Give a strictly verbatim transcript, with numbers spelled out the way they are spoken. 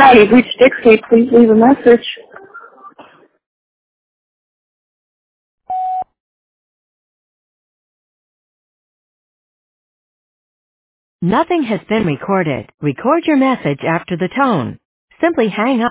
Hi, you've reached Dixie. Please leave a message. Nothing has been recorded. Record your message after the tone. Simply hang up.